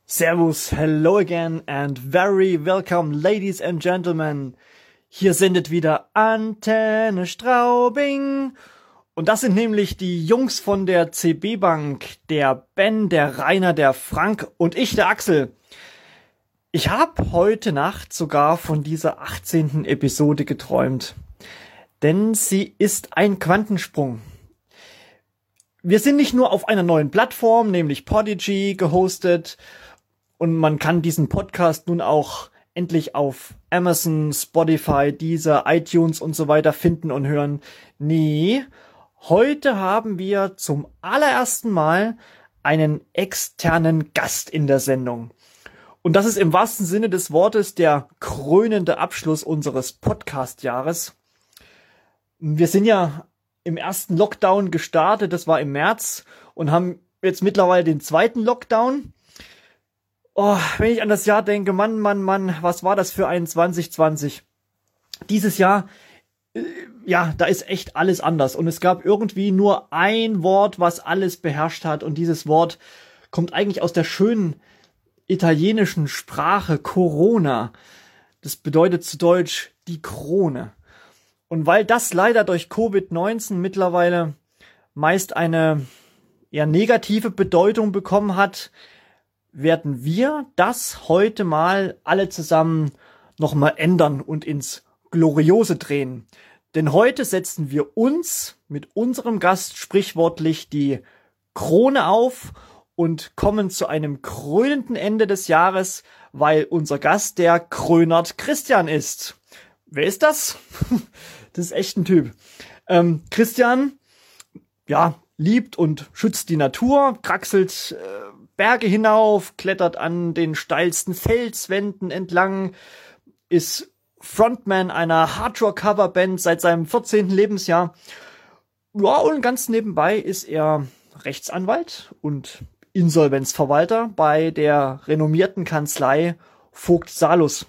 Servus, hello again and very welcome, ladies and gentlemen. Hier sendet wieder Antenne Straubing. Und das sind nämlich die Jungs von der CB Bank, der Ben, der Rainer, der Frank und ich, der Axel. Ich habe heute Nacht sogar von dieser 18. Episode geträumt, denn sie ist ein Quantensprung. Wir sind nicht nur auf einer neuen Plattform, nämlich Podigy, gehostet, und man kann diesen Podcast nun auch endlich auf Amazon, Spotify, Deezer, iTunes und so weiter finden und hören. Nee, heute haben wir zum allerersten Mal einen externen Gast in der Sendung. Und das ist im wahrsten Sinne des Wortes der krönende Abschluss unseres Podcast-Jahres. Wir sind ja im ersten Lockdown gestartet, das war im März, und haben jetzt mittlerweile den zweiten Lockdown. Oh, wenn ich an das Jahr denke, Mann, was war das für ein 2020? Dieses Jahr, da ist echt alles anders. Und es gab irgendwie nur ein Wort, was alles beherrscht hat. Und dieses Wort kommt eigentlich aus der schönen italienischen Sprache Corona. Das bedeutet zu Deutsch die Krone. Und weil das leider durch Covid-19 mittlerweile meist eine eher negative Bedeutung bekommen hat, werden wir das heute mal alle zusammen nochmal ändern und ins Gloriose drehen. Denn heute setzen wir uns mit unserem Gast sprichwörtlich die Krone auf und kommen zu einem krönenden Ende des Jahres, weil unser Gast der Krönert Christian ist. Wer ist das? Das ist echt ein Typ. Christian, liebt und schützt die Natur, kraxelt Berge hinauf, klettert an den steilsten Felswänden entlang, ist Frontman einer Hardrock-Coverband seit seinem 14. Lebensjahr. Ja, und ganz nebenbei ist er Rechtsanwalt und Insolvenzverwalter bei der renommierten Kanzlei Vogt Salus.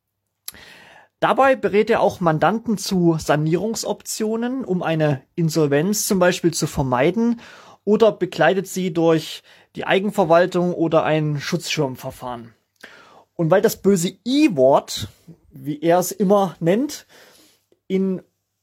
Dabei berät er auch Mandanten zu Sanierungsoptionen, um eine Insolvenz zum Beispiel zu vermeiden, oder begleitet sie durch die Eigenverwaltung oder ein Schutzschirmverfahren. Und weil das böse I-Wort, wie er es immer nennt, in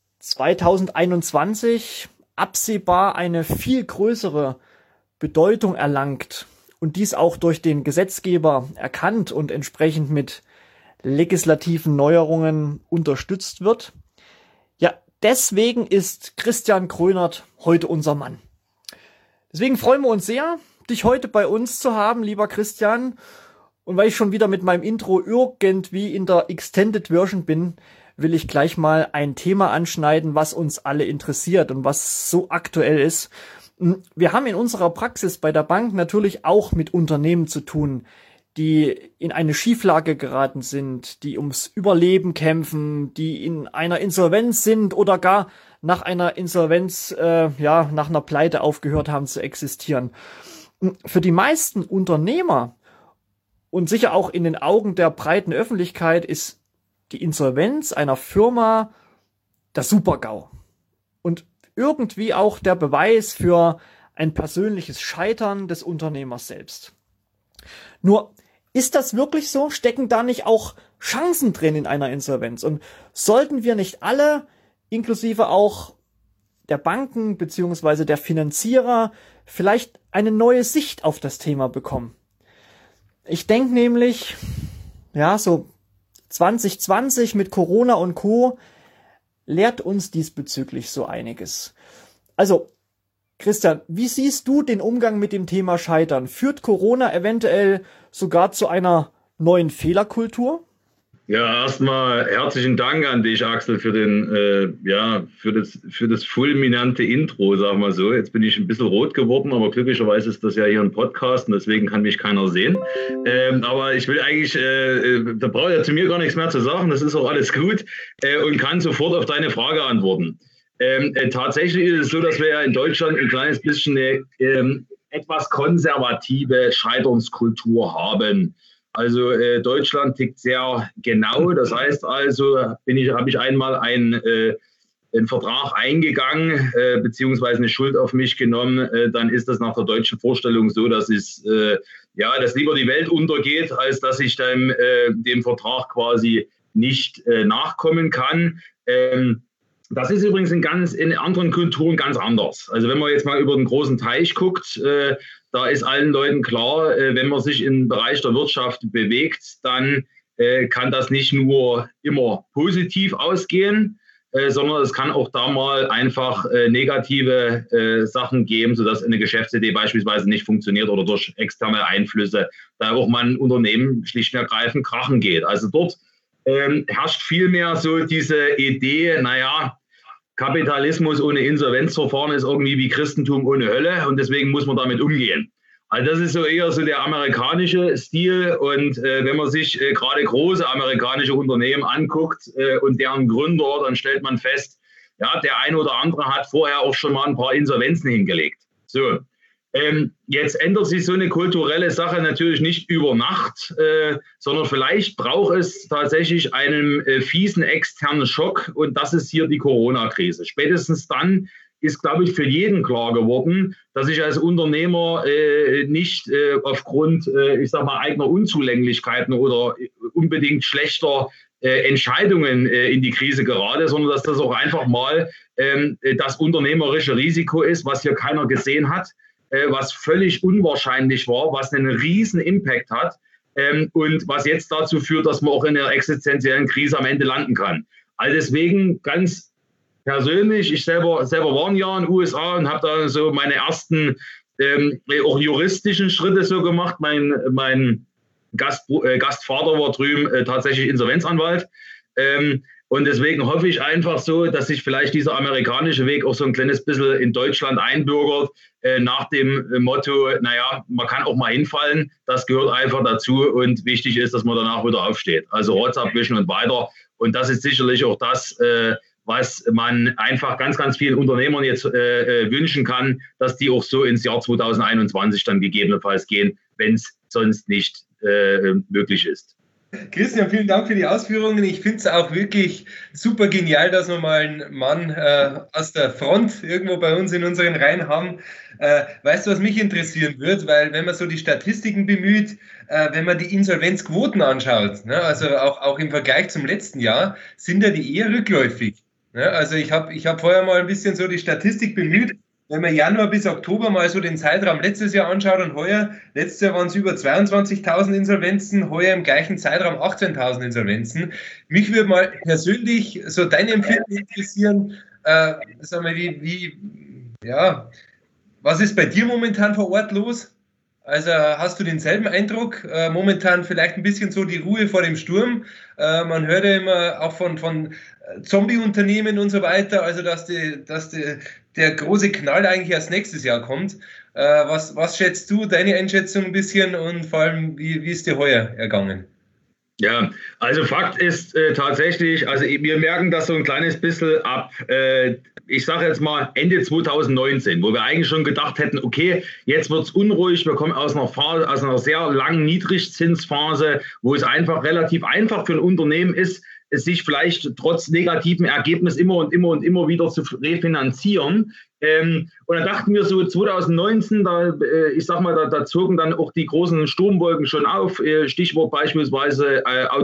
2021 absehbar eine viel größere Bedeutung erlangt und dies auch durch den Gesetzgeber erkannt und entsprechend mit legislativen Neuerungen unterstützt wird. Ja, deswegen ist Christian Krönert heute unser Mann. Deswegen freuen wir uns sehr, dich heute bei uns zu haben, lieber Christian. Und weil ich schon wieder mit meinem Intro irgendwie in der Extended Version bin, will ich gleich mal ein Thema anschneiden, was uns alle interessiert und was so aktuell ist. Wir haben in unserer Praxis bei der Bank natürlich auch mit Unternehmen zu tun, die in eine Schieflage geraten sind, die ums Überleben kämpfen, die in einer Insolvenz sind oder gar nach einer Insolvenz, nach einer Pleite aufgehört haben zu existieren. Für die meisten Unternehmer und sicher auch in den Augen der breiten Öffentlichkeit ist die Insolvenz einer Firma der Super-GAU. Und irgendwie auch der Beweis für ein persönliches Scheitern des Unternehmers selbst. Nur, ist das wirklich so? Stecken da nicht auch Chancen drin in einer Insolvenz? Und sollten wir nicht alle, inklusive auch der Banken bzw. der Finanzierer, vielleicht eine neue Sicht auf das Thema bekommen? Ich denke nämlich, so 2020 mit Corona und Co. lehrt uns diesbezüglich so einiges. Also, Christian, wie siehst du den Umgang mit dem Thema Scheitern? Führt Corona eventuell sogar zu einer neuen Fehlerkultur? Ja, erstmal herzlichen Dank an dich, Axel, für das fulminante Intro, sagen wir so. Jetzt bin ich ein bisschen rot geworden, aber glücklicherweise ist das ja hier ein Podcast und deswegen kann mich keiner sehen. Aber ich will eigentlich, da brauche ich ja zu mir gar nichts mehr zu sagen, das ist auch alles gut und kann sofort auf deine Frage antworten. Tatsächlich ist es so, dass wir ja in Deutschland ein kleines bisschen eine etwas konservative Scheiternskultur haben. Also Deutschland tickt sehr genau. Das heißt also, habe ich einmal einen Vertrag eingegangen, beziehungsweise eine Schuld auf mich genommen, dann ist das nach der deutschen Vorstellung so, dass es ja, dass lieber die Welt untergeht, als dass ich dem Vertrag quasi nicht nachkommen kann. Das ist übrigens in anderen Kulturen ganz anders. Also wenn man jetzt mal über den großen Teich guckt, da ist allen Leuten klar, wenn man sich im Bereich der Wirtschaft bewegt, dann kann das nicht nur immer positiv ausgehen, sondern es kann auch da mal einfach negative Sachen geben, sodass eine Geschäftsidee beispielsweise nicht funktioniert oder durch externe Einflüsse da auch mal ein Unternehmen schlicht und ergreifend krachen geht. Also dort herrscht vielmehr so diese Idee, naja, Kapitalismus ohne Insolvenzverfahren ist irgendwie wie Christentum ohne Hölle und deswegen muss man damit umgehen. Also das ist so eher so der amerikanische Stil und wenn man sich gerade große amerikanische Unternehmen anguckt und deren Gründer, dann stellt man fest, ja, der eine oder andere hat vorher auch schon mal ein paar Insolvenzen hingelegt. So, jetzt ändert sich so eine kulturelle Sache natürlich nicht über Nacht, sondern vielleicht braucht es tatsächlich einen fiesen externen Schock und das ist hier die Corona-Krise. Spätestens dann ist, glaube ich, für jeden klar geworden, dass ich als Unternehmer nicht aufgrund, ich sag mal, eigener Unzulänglichkeiten oder unbedingt schlechter Entscheidungen in die Krise gerate, sondern dass das auch einfach mal das unternehmerische Risiko ist, was hier keiner gesehen hat, was völlig unwahrscheinlich war, was einen riesen Impact hat und was jetzt dazu führt, dass man auch in einer existenziellen Krise am Ende landen kann. Also deswegen ganz persönlich, ich selber war ein Jahr in den USA und habe da so meine ersten auch juristischen Schritte so gemacht. Mein Gastvater war drüben tatsächlich Insolvenzanwalt. Und deswegen hoffe ich einfach so, dass sich vielleicht dieser amerikanische Weg auch so ein kleines bisschen in Deutschland einbürgert, nach dem Motto, naja, man kann auch mal hinfallen, das gehört einfach dazu und wichtig ist, dass man danach wieder aufsteht. Also Rotz abwischen und weiter. Und das ist sicherlich auch das, was man einfach ganz, ganz vielen Unternehmern jetzt wünschen kann, dass die auch so ins Jahr 2021 dann gegebenenfalls gehen, wenn es sonst nicht möglich ist. Christian, vielen Dank für die Ausführungen. Ich finde es auch wirklich super genial, dass wir mal einen Mann aus der Front irgendwo bei uns in unseren Reihen haben. Weißt du, was mich interessieren wird? Weil wenn man so die Statistiken bemüht, wenn man die Insolvenzquoten anschaut, ne, also auch im Vergleich zum letzten Jahr, sind ja die eher rückläufig. Ne? Also ich hab vorher mal ein bisschen so die Statistik bemüht. Wenn man Januar bis Oktober mal so den Zeitraum letztes Jahr anschaut und heuer, letztes Jahr waren es über 22.000 Insolvenzen, heuer im gleichen Zeitraum 18.000 Insolvenzen. Mich würde mal persönlich so deine Empfinden interessieren, sag mal, was ist bei dir momentan vor Ort los? Also hast du denselben Eindruck? Momentan vielleicht ein bisschen so die Ruhe vor dem Sturm. Man hört ja immer auch von Zombie-Unternehmen und so weiter, also dass der große Knall eigentlich erst nächstes Jahr kommt. Was schätzt du, deine Einschätzung ein bisschen und vor allem, wie ist dir heuer ergangen? Ja, also Fakt ist tatsächlich, also wir merken das so ein kleines bisschen ab, ich sage jetzt mal Ende 2019, wo wir eigentlich schon gedacht hätten, okay, jetzt wird es unruhig, wir kommen aus einer sehr langen Niedrigzinsphase, wo es einfach relativ einfach für ein Unternehmen ist, es sich vielleicht trotz negativen Ergebnis immer und immer wieder zu refinanzieren. Und dann dachten wir so 2019, da zogen dann auch die großen Sturmwolken schon auf. Stichwort beispielsweise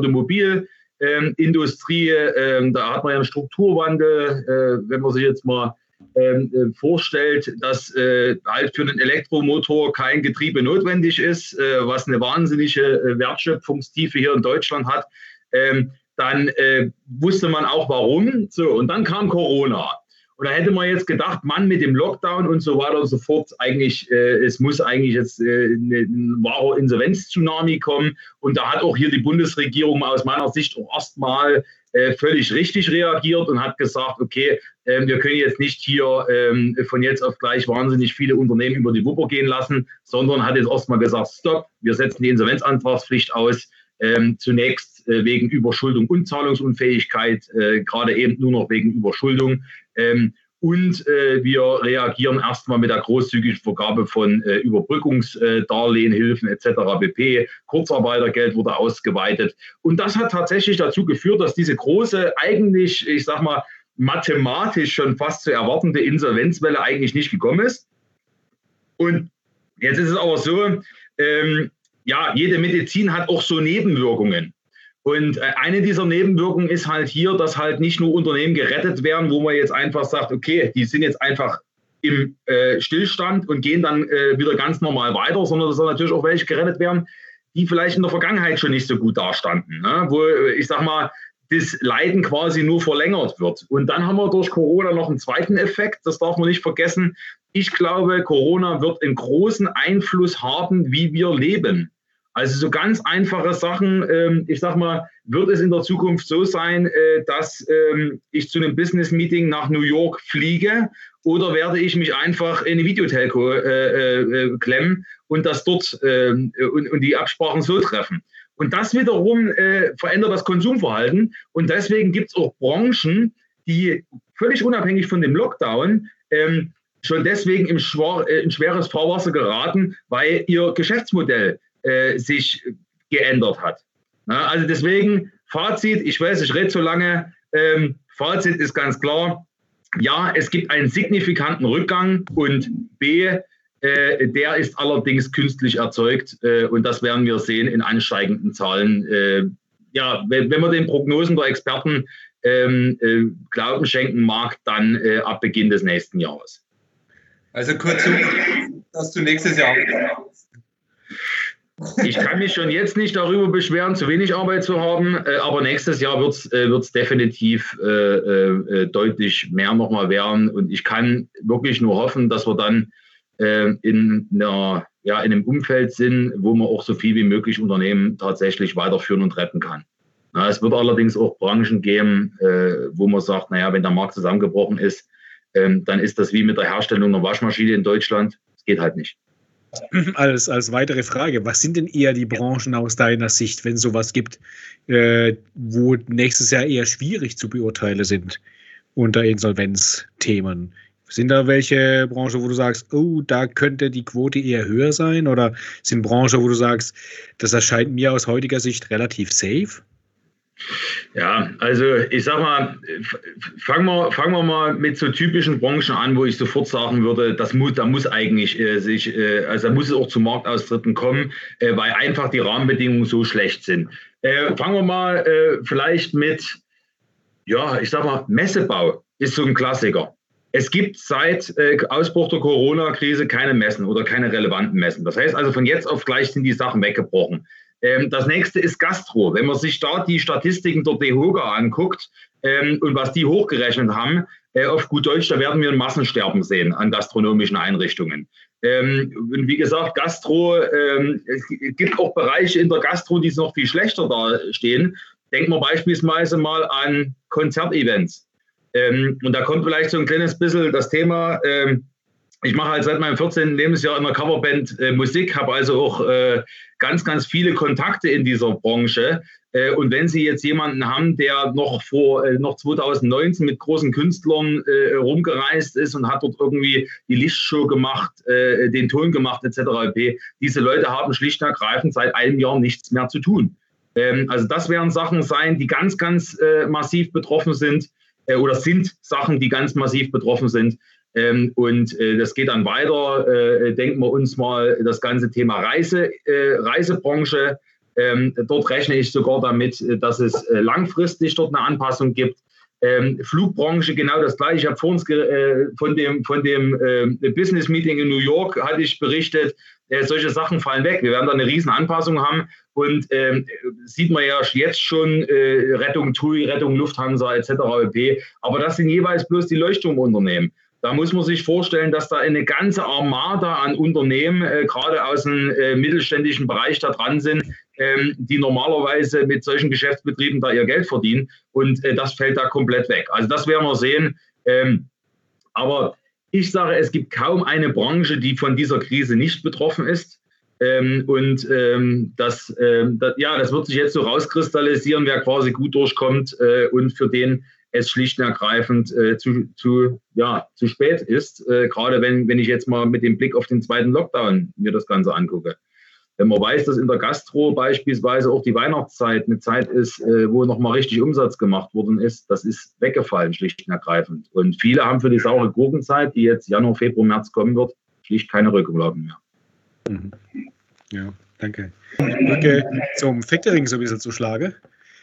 Automobilindustrie. Da hat man ja einen Strukturwandel, wenn man sich jetzt mal vorstellt, dass halt für einen Elektromotor kein Getriebe notwendig ist, was eine wahnsinnige Wertschöpfungstiefe hier in Deutschland hat. Dann wusste man auch warum. So, und dann kam Corona. Und da hätte man jetzt gedacht, Mann, mit dem Lockdown und so weiter und so fort, eigentlich, es muss eigentlich jetzt ein wahrer Insolvenz-Tsunami kommen. Und da hat auch hier die Bundesregierung aus meiner Sicht auch erstmal völlig richtig reagiert und hat gesagt, okay, wir können jetzt nicht hier von jetzt auf gleich wahnsinnig viele Unternehmen über die Wupper gehen lassen, sondern hat jetzt erstmal gesagt, stopp, wir setzen die Insolvenzantragspflicht aus. Zunächst wegen Überschuldung und Zahlungsunfähigkeit, gerade eben nur noch wegen Überschuldung. Und wir reagieren erstmal mit der großzügigen Vergabe von Überbrückungsdarlehen, Hilfen etc. pp. Kurzarbeitergeld wurde ausgeweitet. Und das hat tatsächlich dazu geführt, dass diese große, eigentlich, ich sag mal, mathematisch schon fast zu erwartende Insolvenzwelle eigentlich nicht gekommen ist. Und jetzt ist es aber so, ja, jede Medizin hat auch so Nebenwirkungen. Und eine dieser Nebenwirkungen ist halt hier, dass halt nicht nur Unternehmen gerettet werden, wo man jetzt einfach sagt, okay, die sind jetzt einfach im Stillstand und gehen dann wieder ganz normal weiter, sondern dass natürlich auch welche gerettet werden, die vielleicht in der Vergangenheit schon nicht so gut dastanden, ne? Wo, ich sag mal, das Leiden quasi nur verlängert wird. Und dann haben wir durch Corona noch einen zweiten Effekt, das darf man nicht vergessen. Ich glaube, Corona wird einen großen Einfluss haben, wie wir leben. Also so ganz einfache Sachen, ich sag mal, wird es in der Zukunft so sein, dass ich zu einem Business-Meeting nach New York fliege oder werde ich mich einfach in eine Videotelco klemmen und das dort und die Absprachen so treffen. Und das wiederum verändert das Konsumverhalten und deswegen gibt es auch Branchen, die völlig unabhängig von dem Lockdown schon deswegen in schweres Fahrwasser geraten, weil ihr Geschäftsmodell sich geändert hat. Na, also deswegen Fazit, ich weiß, ich rede so lange, Fazit ist ganz klar, ja, es gibt einen signifikanten Rückgang und B, der ist allerdings künstlich erzeugt und das werden wir sehen in ansteigenden Zahlen. Ja, wenn man den Prognosen der Experten Glauben schenken mag, dann ab Beginn des nächsten Jahres. Also kurzum, dass du nächstes Jahr... Ich kann mich schon jetzt nicht darüber beschweren, zu wenig Arbeit zu haben, aber nächstes Jahr wird's definitiv deutlich mehr nochmal werden. Und ich kann wirklich nur hoffen, dass wir dann in einem Umfeld sind, wo man auch so viel wie möglich Unternehmen tatsächlich weiterführen und retten kann. Na, es wird allerdings auch Branchen geben, wo man sagt, naja, wenn der Markt zusammengebrochen ist, dann ist das wie mit der Herstellung einer Waschmaschine in Deutschland. Es geht halt nicht. Als weitere Frage, was sind denn eher die Branchen aus deiner Sicht, wenn es sowas gibt, wo nächstes Jahr eher schwierig zu beurteilen sind unter Insolvenzthemen? Sind da welche Branchen, wo du sagst, oh, da könnte die Quote eher höher sein? Oder sind Branchen, wo du sagst, das erscheint mir aus heutiger Sicht relativ safe? Ja, also ich sag mal, fangen wir mal mit so typischen Branchen an, wo ich sofort sagen würde, da muss eigentlich da muss es auch zu Marktaustritten kommen, weil einfach die Rahmenbedingungen so schlecht sind. Fangen wir mal vielleicht mit, ja, ich sag mal, Messebau ist so ein Klassiker. Es gibt seit Ausbruch der Corona-Krise keine Messen oder keine relevanten Messen. Das heißt also, von jetzt auf gleich sind die Sachen weggebrochen. Das nächste ist Gastro. Wenn man sich da die Statistiken der DEHOGA anguckt und was die hochgerechnet haben, auf gut Deutsch, da werden wir ein Massensterben sehen an gastronomischen Einrichtungen. Und wie gesagt, Gastro, es gibt auch Bereiche in der Gastro, die noch viel schlechter dastehen. Denken wir beispielsweise mal an Konzertevents. Und da kommt vielleicht so ein kleines bisschen das Thema, ich mache halt seit meinem 14. Lebensjahr in der Coverband Musik, habe also auch ganz, ganz viele Kontakte in dieser Branche. Und wenn Sie jetzt jemanden haben, der noch 2019 mit großen Künstlern rumgereist ist und hat dort irgendwie die Lichtshow gemacht, den Ton gemacht etc. Diese Leute haben schlicht und ergreifend seit einem Jahr nichts mehr zu tun. Also das werden Sachen sein, die ganz, ganz massiv betroffen sind oder sind Sachen, die ganz massiv betroffen sind. Und das geht dann weiter, denken wir uns mal das ganze Thema Reisebranche. Dort rechne ich sogar damit, dass es langfristig dort eine Anpassung gibt. Flugbranche genau das gleiche. Ich habe vorhin von dem Business Meeting in New York hatte ich berichtet, solche Sachen fallen weg. Wir werden da eine riesen Anpassung haben und sieht man ja jetzt schon Rettung TUI, Rettung Lufthansa etc. Aber das sind jeweils bloß die Leuchtturmunternehmen. Da muss man sich vorstellen, dass da eine ganze Armada an Unternehmen, gerade aus dem mittelständischen Bereich da dran sind, die normalerweise mit solchen Geschäftsbetrieben da ihr Geld verdienen. Und das fällt da komplett weg. Also das werden wir sehen. Aber ich sage, es gibt kaum eine Branche, die von dieser Krise nicht betroffen ist. Das wird sich jetzt so rauskristallisieren, wer quasi gut durchkommt und für den es schlicht und ergreifend zu spät ist, gerade wenn ich jetzt mal mit dem Blick auf den zweiten Lockdown mir das Ganze angucke. Wenn man weiß, dass in der Gastro beispielsweise auch die Weihnachtszeit eine Zeit ist, wo nochmal richtig Umsatz gemacht worden ist, das ist weggefallen, schlicht und ergreifend. Und viele haben für die saure Gurkenzeit, die jetzt Januar, Februar, März kommen wird, schlicht keine Rücklagen mehr. Mhm. Ja. Danke. Die Brücke zum Factoring so ein bisschen zu schlagen,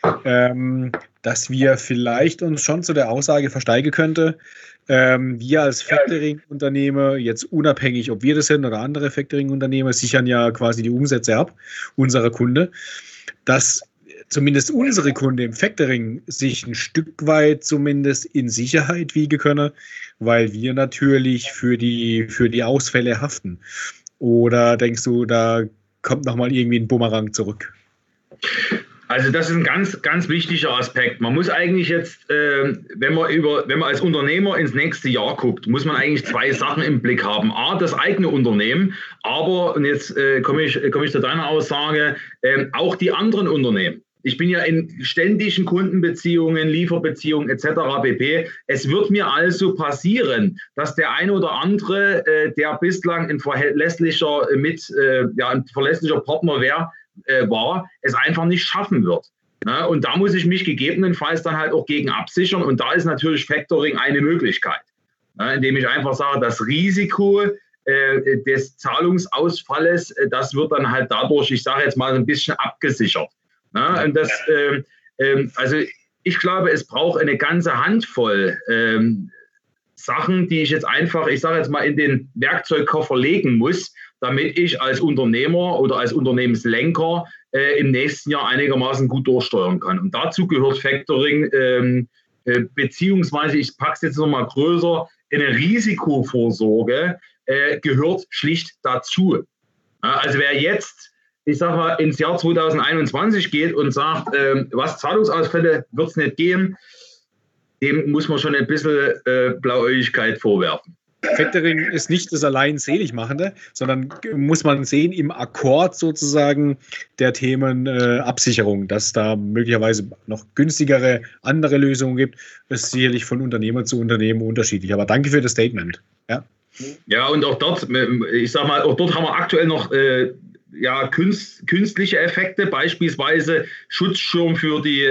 dass wir vielleicht uns schon zu der Aussage versteigen könnte, wir als Factoring-Unternehmer, jetzt unabhängig, ob wir das sind oder andere Factoring-Unternehmer, sichern ja quasi die Umsätze ab, unserer Kunde, dass zumindest unsere Kunde im Factoring sich ein Stück weit zumindest in Sicherheit wiegen können, weil wir natürlich für die Ausfälle haften. Oder denkst du, da kommt nochmal irgendwie ein Bumerang zurück? Also das ist ein ganz, ganz wichtiger Aspekt. Man muss eigentlich jetzt, wenn man als Unternehmer ins nächste Jahr guckt, muss man eigentlich zwei Sachen im Blick haben. A, das eigene Unternehmen, aber, und jetzt komme ich zu deiner Aussage, auch die anderen Unternehmen. Ich bin ja in ständigen Kundenbeziehungen, Lieferbeziehungen etc. pp. Es wird mir also passieren, dass der eine oder andere, der bislang ein verlässlicher Partner war, es einfach nicht schaffen wird. Ja, und da muss ich mich gegebenenfalls dann halt auch gegen absichern. Und da ist natürlich Factoring eine Möglichkeit, ja, indem ich einfach sage, das Risiko des Zahlungsausfalles, das wird dann halt dadurch, ich sage jetzt mal, ein bisschen abgesichert. Ja, und das, also ich glaube, es braucht eine ganze Handvoll Sachen, die ich jetzt einfach, ich sage jetzt mal, in den Werkzeugkoffer legen muss, damit ich als Unternehmer oder als Unternehmenslenker im nächsten Jahr einigermaßen gut durchsteuern kann. Und dazu gehört Factoring, beziehungsweise, ich packe es jetzt nochmal größer, eine Risikovorsorge gehört schlicht dazu. Ja, also wer jetzt, ich sag mal, ins Jahr 2021 geht und sagt, was Zahlungsausfälle wird es nicht geben, dem muss man schon ein bisschen Blauäugigkeit vorwerfen. Factoring ist nicht das allein Seligmachende, sondern muss man sehen im Akkord sozusagen der Themen Absicherung, dass da möglicherweise noch günstigere andere Lösungen gibt. Das ist sicherlich von Unternehmer zu Unternehmen unterschiedlich. Aber danke für das Statement. Ja, ja, und auch dort, ich sag mal, auch dort haben wir aktuell noch künstliche Effekte, beispielsweise Schutzschirm für die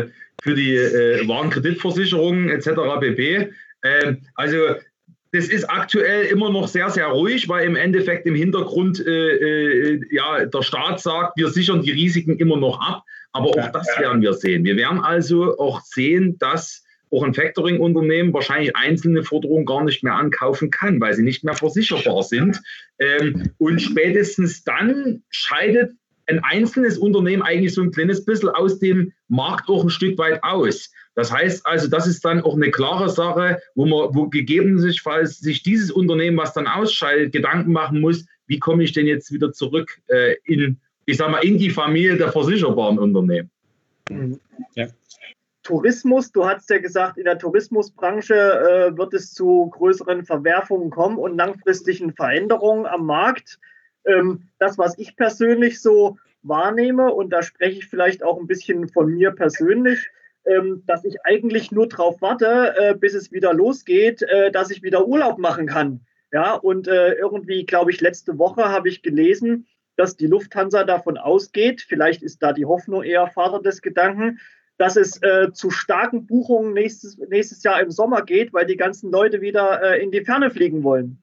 Warenkreditversicherungen etc. pp. Also das ist aktuell immer noch sehr, sehr ruhig, weil im Endeffekt im Hintergrund der Staat sagt, wir sichern die Risiken immer noch ab. Aber auch das werden wir sehen. Wir werden also auch sehen, dass auch ein Factoring-Unternehmen wahrscheinlich einzelne Forderungen gar nicht mehr ankaufen kann, weil sie nicht mehr versicherbar sind. Und spätestens dann scheidet ein einzelnes Unternehmen eigentlich so ein kleines bisschen aus dem Markt auch ein Stück weit aus. Das heißt also, das ist dann auch eine klare Sache, wo gegebenenfalls sich dieses Unternehmen, was dann ausscheidet, Gedanken machen muss, wie komme ich denn jetzt wieder zurück in die Familie der versicherbaren Unternehmen. Ja. Tourismus, du hast ja gesagt, in der Tourismusbranche wird es zu größeren Verwerfungen kommen und langfristigen Veränderungen am Markt. Das, was ich persönlich so wahrnehme, und da spreche ich vielleicht auch ein bisschen von mir persönlich, dass ich eigentlich nur darauf warte, bis es wieder losgeht, dass ich wieder Urlaub machen kann. Ja, und irgendwie, glaube ich, letzte Woche habe ich gelesen, dass die Lufthansa davon ausgeht, vielleicht ist da die Hoffnung eher Vater des Gedanken, dass es zu starken Buchungen nächstes Jahr im Sommer geht, weil die ganzen Leute wieder in die Ferne fliegen wollen.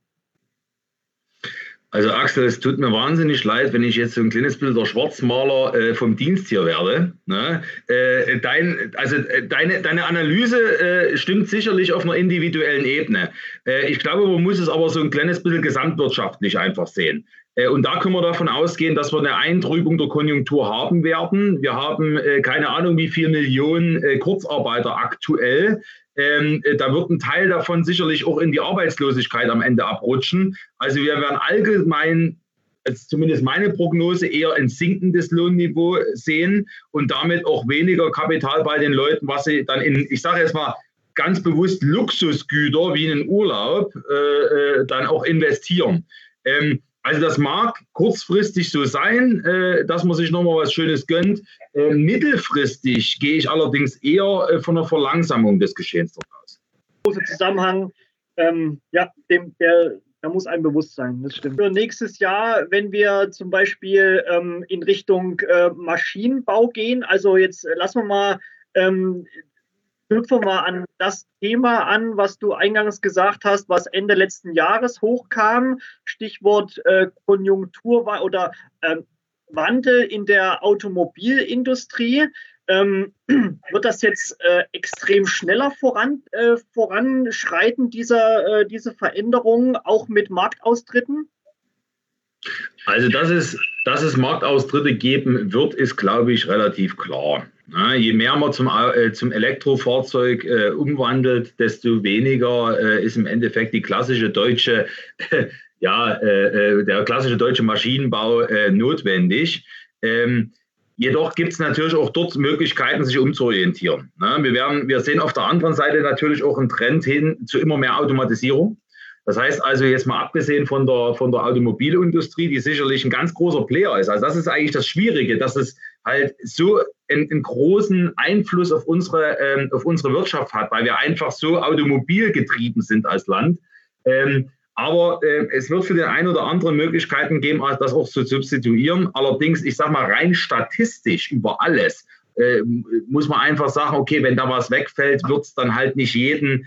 Also Axel, es tut mir wahnsinnig leid, wenn ich jetzt so ein kleines bisschen der Schwarzmaler vom Dienst hier werde. Ne? Deine Analyse stimmt sicherlich auf einer individuellen Ebene. Ich glaube, man muss es aber so ein kleines bisschen gesamtwirtschaftlich einfach sehen. Und da können wir davon ausgehen, dass wir eine Eintrübung der Konjunktur haben werden. Wir haben keine Ahnung, wie viele Millionen Kurzarbeiter aktuell. Da wird ein Teil davon sicherlich auch in die Arbeitslosigkeit am Ende abrutschen. Also wir werden allgemein, zumindest meine Prognose, eher ein sinkendes Lohnniveau sehen und damit auch weniger Kapital bei den Leuten, was sie dann in, ich sage jetzt mal ganz bewusst, Luxusgüter wie einen Urlaub dann auch investieren. Also das mag kurzfristig so sein, dass man sich nochmal was Schönes gönnt. Mittelfristig gehe ich allerdings eher von einer Verlangsamung des Geschehens dort aus. Großer Zusammenhang, da muss einem bewusst sein, das stimmt. Für nächstes Jahr, wenn wir zum Beispiel in Richtung Maschinenbau gehen, also jetzt lassen wir mal knüpfen wir an das Thema an, was du eingangs gesagt hast, was Ende letzten Jahres hochkam. Stichwort Konjunktur oder Wandel in der Automobilindustrie. Wird das jetzt extrem schneller voranschreiten, diese Veränderungen, auch mit Marktaustritten? Also, dass es Marktaustritte geben wird, ist, glaube ich, relativ klar. Ja, je mehr man zum Elektrofahrzeug umwandelt, desto weniger ist im Endeffekt die klassische deutsche, der klassische deutsche Maschinenbau notwendig. Jedoch gibt es natürlich auch dort Möglichkeiten, sich umzuorientieren. Wir sehen auf der anderen Seite natürlich auch einen Trend hin zu immer mehr Automatisierung. Das heißt also, jetzt mal abgesehen von der Automobilindustrie, die sicherlich ein ganz großer Player ist. Also das ist eigentlich das Schwierige, dass es halt so einen großen Einfluss auf unsere Wirtschaft hat, weil wir einfach so automobilgetrieben sind als Land. Aber es wird für den einen oder anderen Möglichkeiten geben, das auch zu substituieren. Allerdings, ich sage mal, rein statistisch über alles muss man einfach sagen, okay, wenn da was wegfällt, wird es dann halt nicht jeden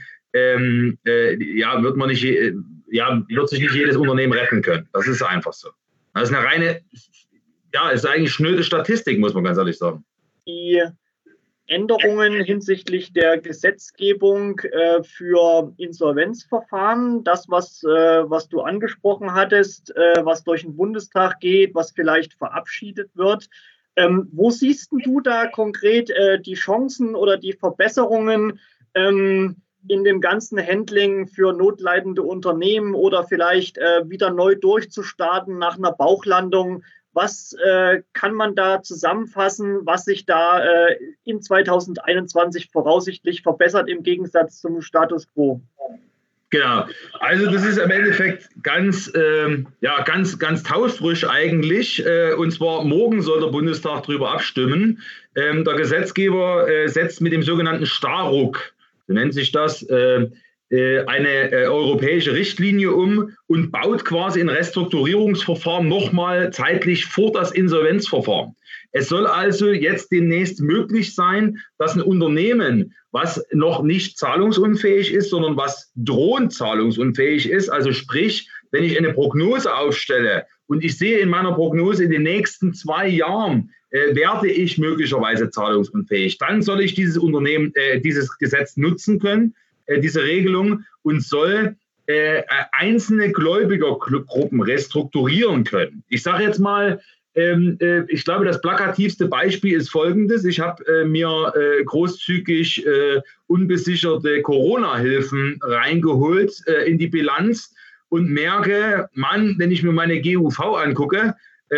wird sich nicht jedes Unternehmen retten können. Das ist einfach so. Das ist eine reine, ist eigentlich schnöde Statistik, muss man ganz ehrlich sagen. Die Änderungen hinsichtlich der Gesetzgebung für Insolvenzverfahren, das, was du angesprochen hattest, was durch den Bundestag geht, was vielleicht verabschiedet wird. Wo siehst du da konkret die Chancen oder die Verbesserungen in dem ganzen Handling für notleidende Unternehmen oder vielleicht wieder neu durchzustarten nach einer Bauchlandung? Was kann man da zusammenfassen, was sich da in 2021 voraussichtlich verbessert im Gegensatz zum Status quo? Genau. Also das ist im Endeffekt ganz taufrisch eigentlich. Und zwar morgen soll der Bundestag darüber abstimmen. Der Gesetzgeber setzt mit dem sogenannten Starruck, so nennt sich das, eine europäische Richtlinie um und baut quasi ein Restrukturierungsverfahren nochmal zeitlich vor das Insolvenzverfahren. Es soll also jetzt demnächst möglich sein, dass ein Unternehmen, was noch nicht zahlungsunfähig ist, sondern was drohend zahlungsunfähig ist, also sprich, wenn ich eine Prognose aufstelle und ich sehe in meiner Prognose in den nächsten 2 Jahren, werde ich möglicherweise zahlungsunfähig, dann soll ich dieses Gesetz nutzen können, diese Regelung, und soll einzelne Gläubigergruppen restrukturieren können. Ich sage jetzt mal, ich glaube, das plakativste Beispiel ist folgendes. Ich habe mir großzügig unbesicherte Corona-Hilfen reingeholt in die Bilanz und merke, wenn ich mir meine GUV angucke,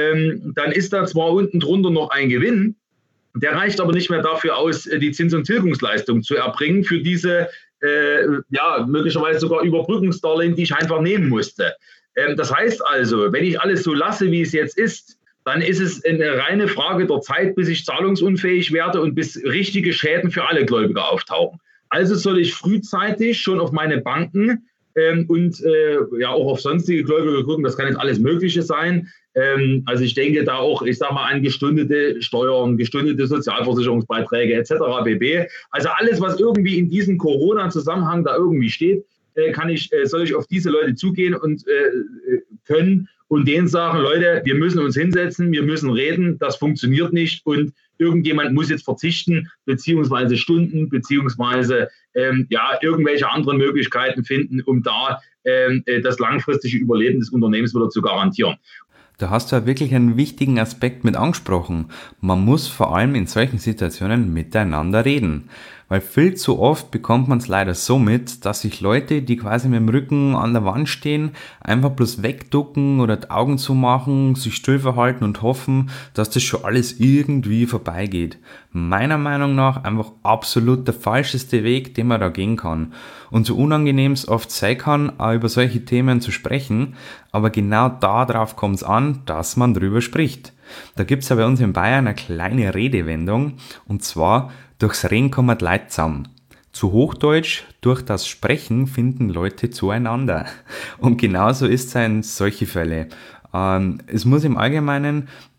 dann ist da zwar unten drunter noch ein Gewinn, der reicht aber nicht mehr dafür aus, die Zins- und Tilgungsleistung zu erbringen für diese möglicherweise sogar Überbrückungsdarlehen, die ich einfach nehmen musste. Das heißt also, wenn ich alles so lasse, wie es jetzt ist, dann ist es eine reine Frage der Zeit, bis ich zahlungsunfähig werde und bis richtige Schäden für alle Gläubiger auftauchen. Also soll ich frühzeitig schon auf meine Banken und auch auf sonstige Gläubiger gucken. Das kann jetzt alles Mögliche sein. Also ich denke da auch, ich sage mal, an gestundete Steuern, gestundete Sozialversicherungsbeiträge etc. pp. Also alles, was irgendwie in diesem Corona-Zusammenhang da irgendwie steht, soll ich auf diese Leute zugehen und können und denen sagen, Leute, wir müssen uns hinsetzen, wir müssen reden, das funktioniert nicht und irgendjemand muss jetzt verzichten, beziehungsweise Stunden, beziehungsweise irgendwelche anderen Möglichkeiten finden, um da das langfristige Überleben des Unternehmens wieder zu garantieren. Da hast du ja wirklich einen wichtigen Aspekt mit angesprochen. Man muss vor allem in solchen Situationen miteinander reden. Weil viel zu oft bekommt man es leider so mit, dass sich Leute, die quasi mit dem Rücken an der Wand stehen, einfach bloß wegducken oder die Augen zumachen, sich still verhalten und hoffen, dass das schon alles irgendwie vorbeigeht. Meiner Meinung nach einfach absolut der falscheste Weg, den man da gehen kann. Und so unangenehm es oft sein kann, auch über solche Themen zu sprechen, aber genau darauf kommt es an, dass man drüber spricht. Da gibt's ja bei uns in Bayern eine kleine Redewendung, und zwar: durchs Reden kommen die Leute zusammen. Zu Hochdeutsch, durch das Sprechen finden Leute zueinander. Und genauso ist es in solche Fälle. Es muss im Allgemeinen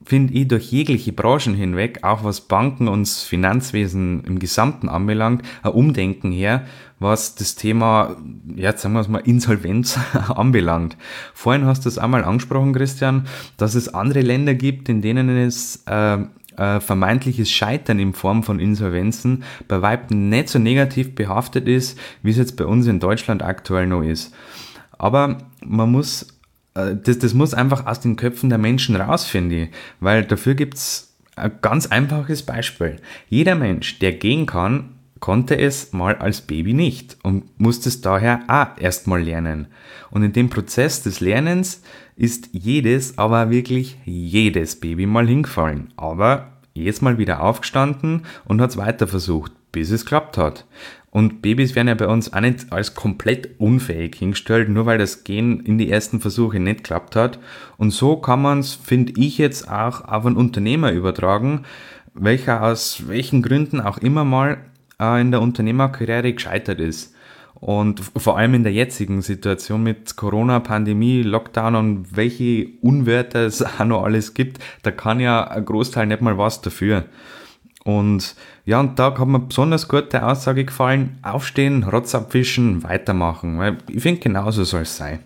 finde ich, durch jegliche Branchen hinweg, auch was Banken und das Finanzwesen im Gesamten anbelangt, ein Umdenken her, was das Thema, ja, sagen wir es mal, Insolvenz anbelangt. Vorhin hast du es einmal angesprochen, Christian, dass es andere Länder gibt, in denen es vermeintliches Scheitern in Form von Insolvenzen bei Weitem nicht so negativ behaftet ist, wie es jetzt bei uns in Deutschland aktuell noch ist. Aber man muss das muss einfach aus den Köpfen der Menschen raus, finde ich, weil dafür gibt's ein ganz einfaches Beispiel. Jeder Mensch, der gehen kann, konnte es mal als Baby nicht und musste es daher auch erstmal lernen. Und in dem Prozess des Lernens ist aber wirklich jedes Baby mal hingefallen, aber jedes Mal wieder aufgestanden und hat es weiter versucht, bis es geklappt hat. Und Babys werden ja bei uns auch nicht als komplett unfähig hingestellt, nur weil das Gehen in die ersten Versuche nicht geklappt hat. Und so kann man es, finde ich, jetzt auch auf einen Unternehmer übertragen, welcher aus welchen Gründen auch immer mal in der Unternehmerkarriere gescheitert ist. Und vor allem in der jetzigen Situation mit Corona, Pandemie, Lockdown und welche Unwörter es auch noch alles gibt, da kann ja ein Großteil nicht mal was dafür. Und ja, und da hat mir besonders gut die Aussage gefallen, aufstehen, Rotz abwischen, weitermachen, weil ich finde, genauso soll es sein.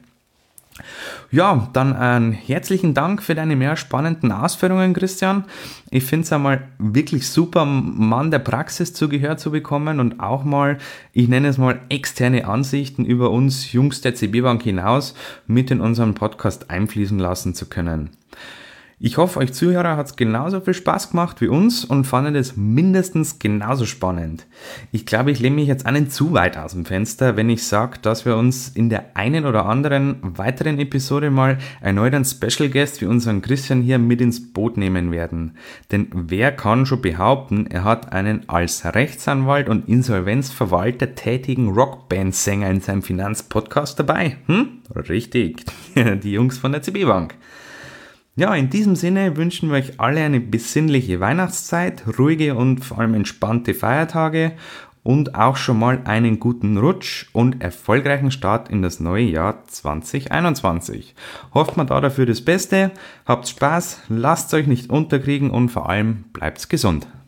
Ja, dann einen herzlichen Dank für deine mehr spannenden Ausführungen, Christian. Ich finde es einmal wirklich super, Mann der Praxis zu Gehör zu bekommen und auch mal, ich nenne es mal, externe Ansichten über uns Jungs der CB Bank hinaus mit in unseren Podcast einfließen lassen zu können. Ich hoffe, euch Zuhörer hat es genauso viel Spaß gemacht wie uns und fandet es mindestens genauso spannend. Ich glaube, ich lehne mich jetzt auch nicht zu weit aus dem Fenster, wenn ich sage, dass wir uns in der einen oder anderen weiteren Episode mal erneut einen Special Guest wie unseren Christian hier mit ins Boot nehmen werden. Denn wer kann schon behaupten, er hat einen als Rechtsanwalt und Insolvenzverwalter tätigen Rockband-Sänger in seinem Finanzpodcast dabei? Richtig, die Jungs von der CB Bank. Ja, in diesem Sinne wünschen wir euch alle eine besinnliche Weihnachtszeit, ruhige und vor allem entspannte Feiertage und auch schon mal einen guten Rutsch und erfolgreichen Start in das neue Jahr 2021. Hofft man dafür das Beste, habt Spaß, lasst euch nicht unterkriegen und vor allem bleibt gesund.